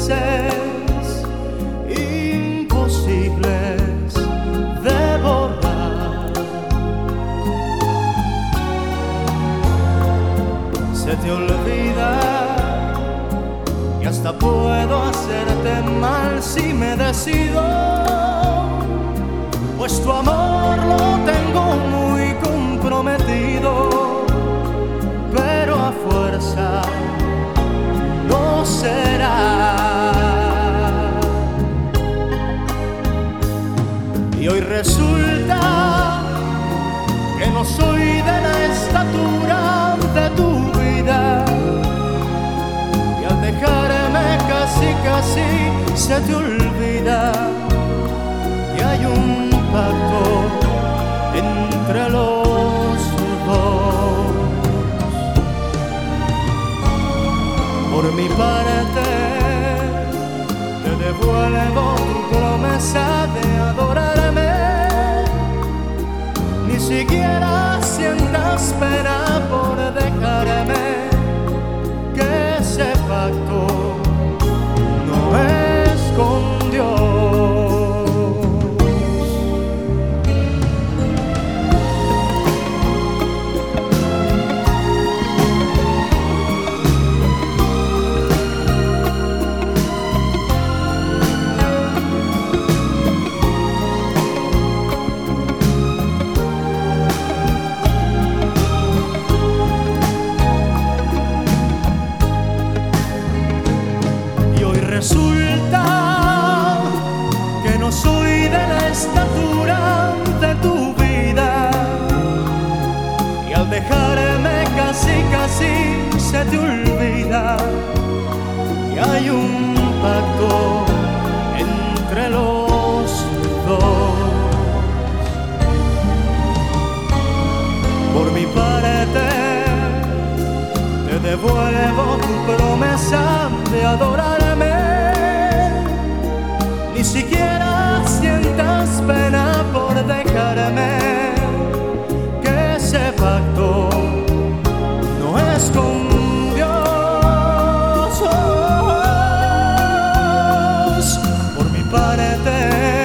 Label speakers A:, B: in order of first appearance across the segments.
A: veces imposibles de borrar. Se te olvida y hasta puedo hacerte mal si me decido, pues tu amor lo tengo muy comprometido, pero a fuerza no será. Y hoy resulta que no soy de la estatura de tu vida, y al dejarme casi se te olvida que hay un pacto entre los dos. Por mi parte te devuelvo tu promesa de adorarme, ni siquiera sientas pena por dejarme, que ese pacto no es con Dios. Resulta que no soy de la estatura de tu vida, y al dejarme casi se te olvida que hay un pacto entre los dos. Por mi parte te devuelvo tu promesa de adorarme, ni siquiera sientas pena por dejarme, que ese pacto no es con Dios. Por mi parte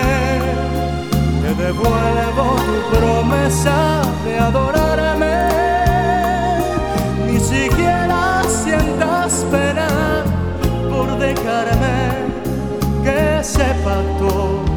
A: te devuelvo tu promesa de adorarme, ni siquiera sientas pena por dejarme, que ese pacto